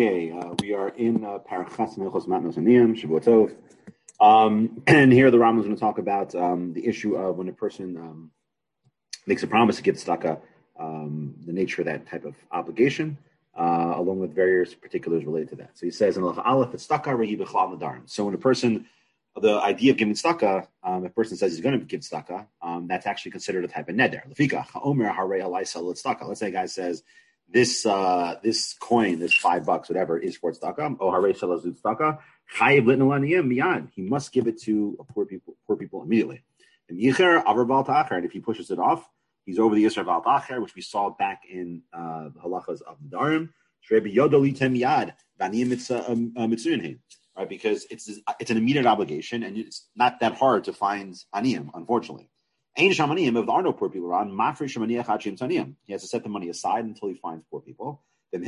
Okay, we are in Parachas Milchos Matnos Aniyim, Shavuot Tov. And here the Rambam is going to talk about the issue of when a person makes a promise to give tzedakah, the nature of that type of obligation, along with various particulars related to that. So he says in Halacha Aleph, tzedakah rehi b'chlal nadarim. So when a person, the idea of giving tzedakah, if a person says he's going to give tzedakah, that's actually considered a type of neder. Lefika ha'omer harei alai sal tzedakah. Let's say a guy says, this coin, this $5, whatever, is for tzedakah. Oh, harei shel azut tzedakah. Chayiv litn alaniyim miyad. He must give it to poor people immediately. And yicher avar bal ta'acher. And if he pushes it off, he's over the yisra bal ta'acher, which we saw back in the halachas of Nadarim. Shrebi yodo litem yad v'aniyim mitzuyinhein. Right, because it's an immediate obligation, and it's not that hard to find aniyim, unfortunately. If there are no poor people around, he has to set the money aside until he finds poor people. Then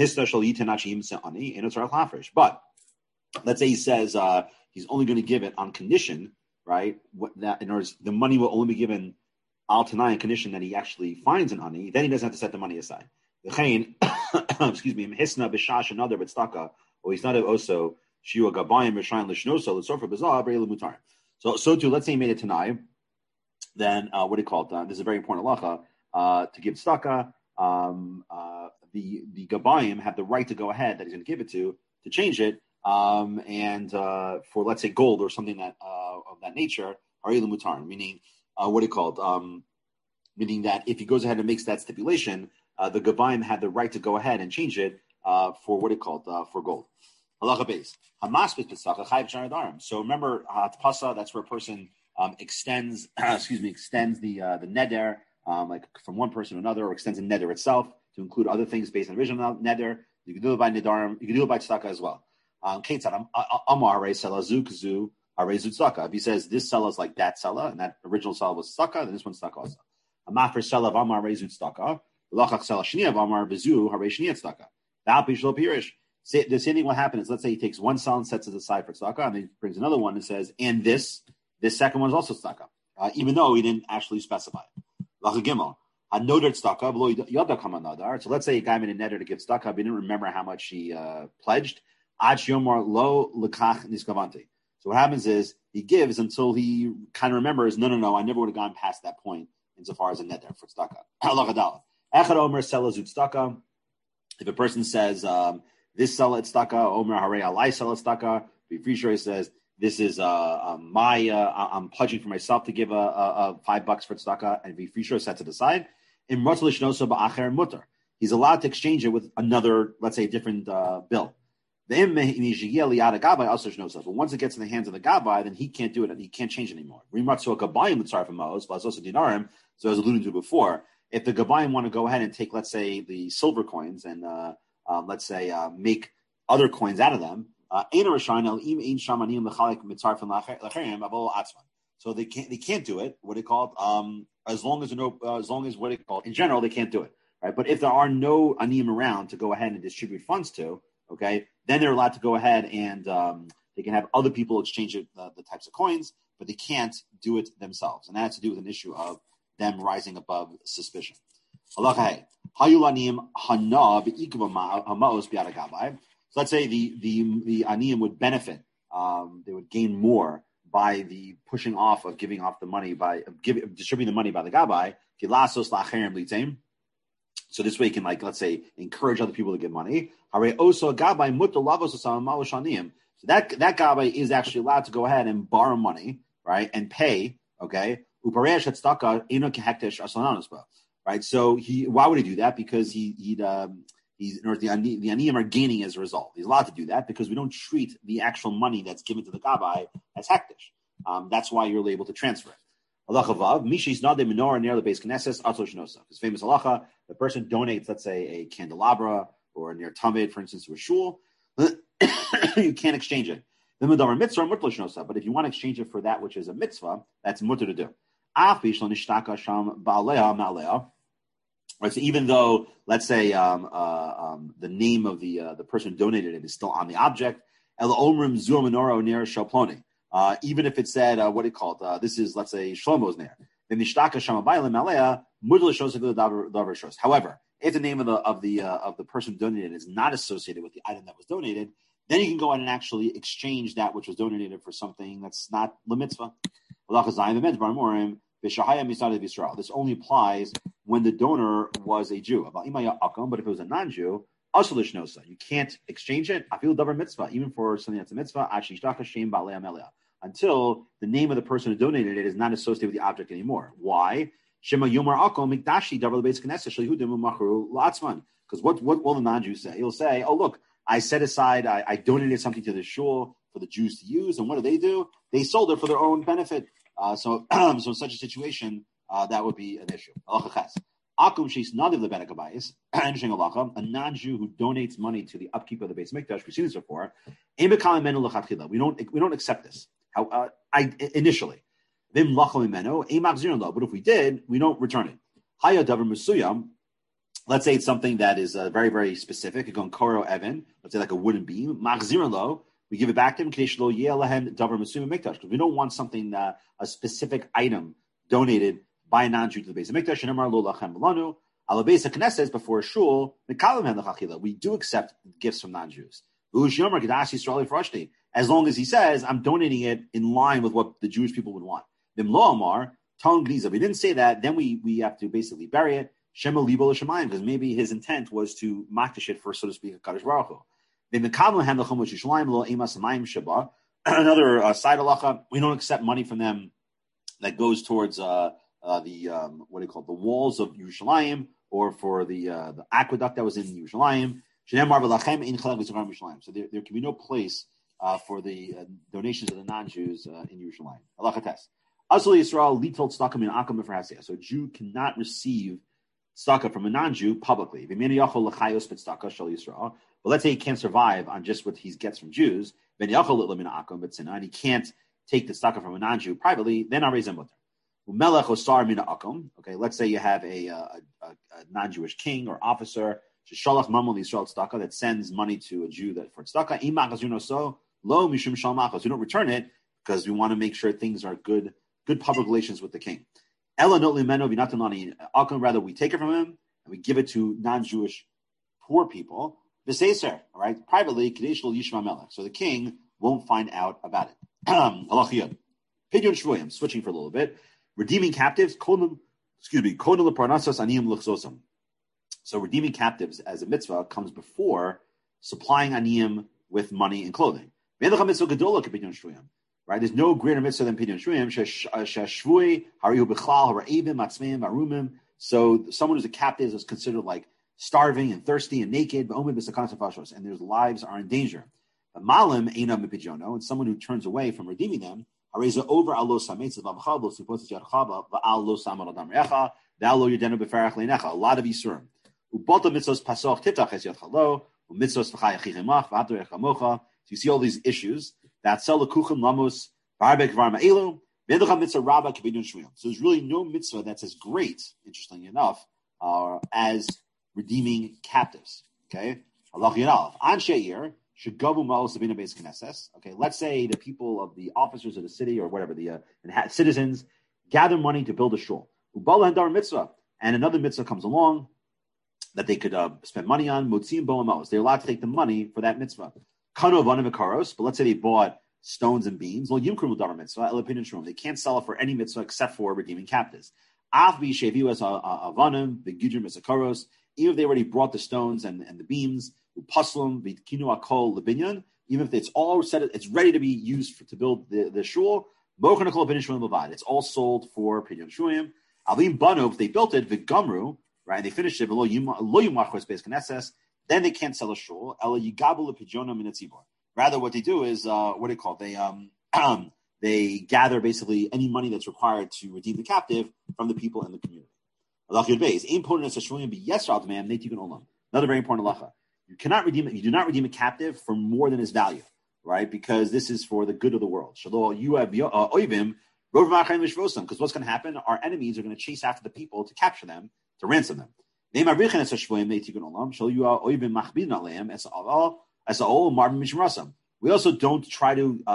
but let's say he says he's only going to give it on condition, right? That in other words, the money will only be given al tanai on condition that he actually finds an ani. Then he doesn't have to set the money aside. Excuse me. Hisna b'shash another but staka, or he's not also shiwa gabayim b'shayin l'shnoso l'sofer b'zah b'rei l'mutar. So too, let's say he made it tanai. Then what do you call it? This is a very important halacha to give tzedakah. The gabayim have the right to go ahead that he's going to give it to change it, and for let's say gold or something that of that nature, harei l'mutar, meaning what do you call it? Meaning that if he goes ahead and makes that stipulation, the gabayim had the right to go ahead and change it for what do you call it? For gold. Halacha base hamas b'tzedakah chayiv shar nadarim. So remember hatpasa, that's where a person extends the neder, like from one person to another, or extends the neder itself to include other things based on original neder. You can do it by nedarim. You can do it by tzedakah as well. If he says this selah is like that selah, and that original selah was tzedakah, then this one's tzedakah also. Amar selah of amar reizut tzedakah. L'chach selah shniya of amar v'zu harei shniya tzedakah. V'alpi shlo pirish. The same thing will happen is, let's say he takes one selah and sets it aside for tzedakah, and then he brings another one and says, and this second one is also tzedakah, even though he didn't actually specify it. L'chagimel, a noder tzedakah below yada kama nadar. So let's say a guy made a neder to give tzedakah, but he didn't remember how much he pledged. Ad yomar lo lekach niskavanti. So what happens is he gives until he kind of remembers, no, I never would have gone past that point insofar as a neder for tzedakah. Halachadal. Echad omer selah zut tzedakah. If a person says this selah tzedakah, omer harei alai selah tzedakah, B'frisha says this is I'm pledging for myself to give a $5 for tzedakah, and B'frisha sets it aside. In Ratzal ba'acher mutter, he's allowed to exchange it with another, let's say, a different bill. But once it gets in the hands of the gabbai, then he can't do it, and he can't change it anymore. So as alluded to before, if the gabbayim want to go ahead and take, let's say, the silver coins and let's say make other coins out of them, so they can't do it. What do you call it? As long as what do you call it? In general, they can't do it, right? But if there are no aniyim around to go ahead and distribute funds to, okay, then they're allowed to go ahead and they can have other people exchange it, the types of coins, but they can't do it themselves, and that has to do with an issue of them rising above suspicion. So let's say the aniyim would benefit; they would gain more by the pushing off of giving off the money distributing the money by the gabbai. So this way, you can, like, let's say, encourage other people to give money. So that gabbai is actually allowed to go ahead and borrow money, right, and pay. Okay, right. So why would he do that? Because the aniyim are gaining as a result. He's allowed to do that because we don't treat the actual money that's given to the gabbai as hektish. That's why you're able to transfer it. Halacha vav, mishis nade menorah near the base knesses atzol shnosa. His famous halacha: the person donates, let's say, a candelabra or near tamid, for instance, to a shul. You can't exchange it. But if you want to exchange it for that which is a mitzvah, that's mutter to do. Right, so even though, let's say, the name of the person who donated it is still on the object, even if it said, what do you call it? This is, let's say, Shlomo's ner. However, If the name of the person donated is not associated with the item that was donated, then you can go out and actually exchange that which was donated for something that's not the mitzvah. This only applies when the donor was a Jew. But if it was a non-Jew, you can't exchange it. I feel double mitzvah, even for something that's a mitzvah. Until the name of the person who donated it is not associated with the object anymore. Why? Because what will the non-Jew say? He'll say, "Oh, look, I set aside, I donated something to the shul for the Jews to use, and what do? They sold it for their own benefit. So in such a situation, that would be an issue." A non-Jew who donates money to the upkeep of the Beis Mikdash, we've seen this before. We don't accept this. Initially. But if we did, we don't return it. Let's say it's something that is very, very specific. Let's say like a wooden beam. We give it back to him because we don't want something, a specific item donated by a non-Jew to the Beis Hamikdash. Before a shul, we do accept gifts from non-Jews. As long as he says, I'm donating it in line with what the Jewish people would want. If we didn't say that, then we have to basically bury it. Because maybe his intent was to makdish it for, so to speak, a Kadosh Baruch Hu. Another side halacha, we don't accept money from them that goes towards the walls of Yerushalayim, or for the aqueduct that was in Yerushalayim. So there can be no place for the donations of the non-Jews in Yerushalayim. Halacha test. So a Jew cannot receive tzedakah from a non-Jew publicly. But let's say he can't survive on just what he gets from Jews, and he can't take the tzedakah from a non-Jew privately, then arezem mutar. Okay, let's say you have a non-Jewish king or officer that sends money to a Jew that for tzedakah. We don't return it because we want to make sure things are good public relations with the king. Rather, we take it from him and we give it to non-Jewish poor people. All right, privately, so the king won't find out about it. Pidyon shvuyim, switching for a little bit. Redeeming captives, so redeeming captives as a mitzvah comes before supplying aniyim with money and clothing. Right? There's no greater mitzvah than pidyon shvuyim. So someone who's a captive is considered like starving and thirsty and naked, and their lives are in danger. And someone who turns away from redeeming them, a lot of Yisurim. So you see all these issues. So there's really no mitzvah that's as great, interestingly enough, as redeeming captives. Okay? Okay, let's say the people of the officers of the city or whatever, the citizens, gather money to build a shul. And another mitzvah comes along that they could spend money on. They're allowed to take the money for that mitzvah. But let's say they bought stones and beams. They can't sell it for any mitzvah except for redeeming captives. Even if they already brought the stones and the beams, even if it's all set, it's ready to be used to build the shul. It's all sold for pidyon shvuyim. If they built it, v'gamru, right, and they finished it, then they can't sell a shul. Rather, what they do is, they gather basically any money that's required to redeem the captive from the people in the community. Another very important halacha. You cannot redeem it. You do not redeem a captive for more than his value, right? Because this is for the good of the world. Because what's going to happen? Our enemies are going to chase after the people to capture them, to ransom them. We also don't try to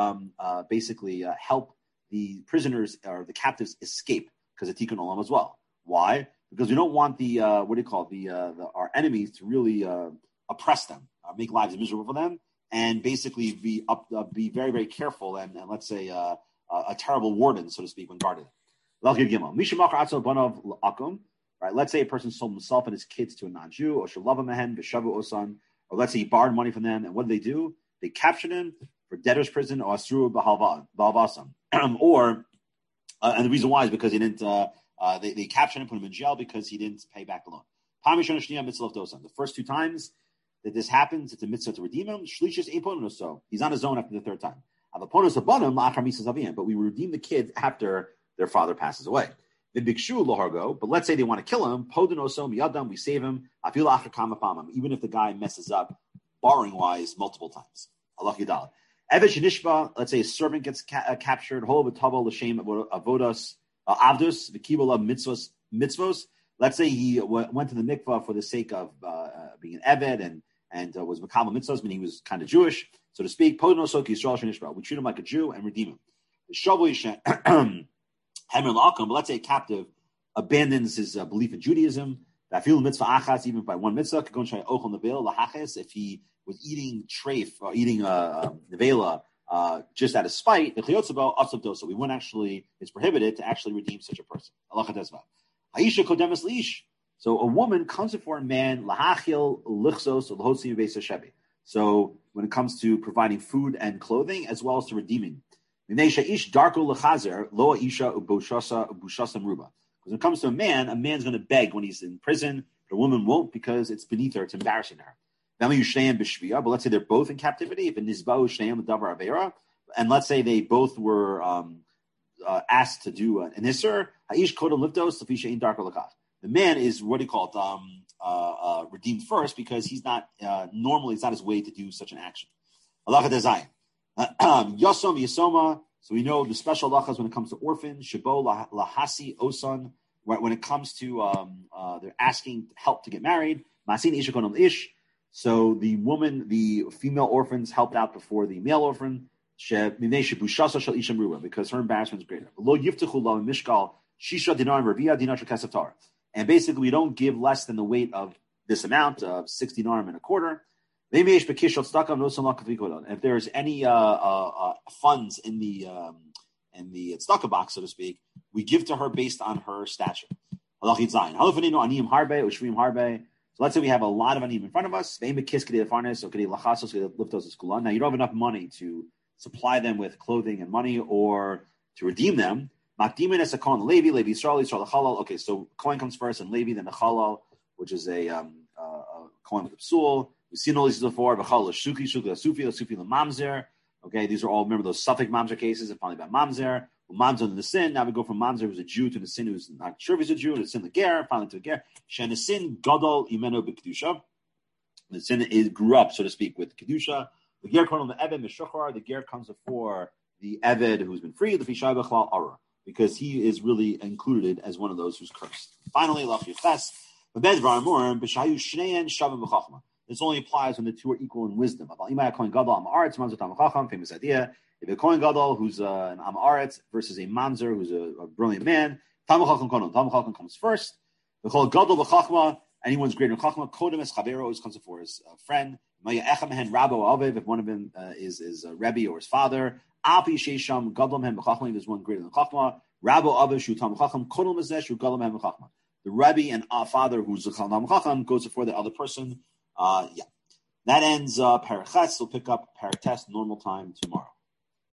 help the prisoners or the captives escape because of tikkun olam as well. Why? because we don't want the our enemies to really oppress them, make lives miserable for them, and basically be very, very careful and let's say a terrible warden, so to speak, when guarded. Right? Let's say a person sold himself and his kids to a non-Jew, or let's say he borrowed money from them, and what do? They captured him for debtor's prison or asru b'halvasam, or and the reason why is because he didn't. They captured him, put him in jail because he didn't pay back the loan. The first two times that this happens, it's a mitzvah to redeem him. He's on his own after the third time. But we redeem the kids after their father passes away. But let's say they want to kill him, we save him, even if the guy messes up borrowing wise multiple times. Let's say a servant gets captured, mitzvos. Let's say he went to the mikvah for the sake of being an eved and was makabel mitzvos, meaning he was kind of Jewish, so to speak. We treat him like a Jew and redeem him. But let's say a captive abandons his belief in Judaism, even by one mitzvah, if he was eating treif or eating nevela just out of spite, we wouldn't actually, it's prohibited to actually redeem such a person. So a woman comes before a man, so when it comes to providing food and clothing, as well as to redeeming. Because when it comes to a man's going to beg when he's in prison, but a woman won't because it's beneath her, it's embarrassing her. But let's say they're both in captivity, and let's say they both were asked to do an isser. The man is what do you call it? Redeemed first because he's not normally it's not his way to do such an action. Yasom Yasoma. So we know the special halachas when it comes to orphans. Shabo lahasi osan. When it comes to they're asking help to get married. Masin ishakonam ish. So the female orphans helped out before the male orphan. Because her embarrassment is greater. And basically, we don't give less than the weight of this amount of 60 dinar and a quarter. And if there's any funds in the tzedakah box, so to speak, we give to her based on her stature. So let's say we have a lot of anim in front of us. Now you don't have enough money to supply them with clothing and money or to redeem them. Okay, so Kohen comes first and Levi, then the Chalal, which is a Kohen with a psul. We've seen all these before. Sufi, Mamzer. Okay, these are all, remember those Suffolk Mamzer cases, and finally about Mamzer. Mamzer in the sin. Now we go from Mamzer who's a Jew to the sin who's not sure if he's a Jew, to the sin the ger, finally to the ger. Shen sin gadol imeno b'kedusha. The sin grew up, so to speak, with kedusha. The ger kohen the eved mishuchar. The ger comes before the eved who's been freed. The fishai b'chlal ara, because he is really included as one of those who's cursed. Finally, lach yifes. This only applies when the two are equal in wisdom. Famous idea. If a Kohen Gadol who's an Am Aretz versus a Mamzer who's a brilliant man, Talmid Chacham comes first. Anyone's greater than Chachma, Kodem es Chavero always comes before his friend. If one of them is a Rebbe or his father. Api Sheisham Gadol Hem Chachma, there's one greater than Chachma. Rabbo Aviv Shu Talmid Chacham, Kodem Ezesh Shu Gadol Hem Chachma. The Rebbe and father who's a Talmid Chacham goes before the other person. That ends Parachetz. We'll pick up Parates normal time tomorrow.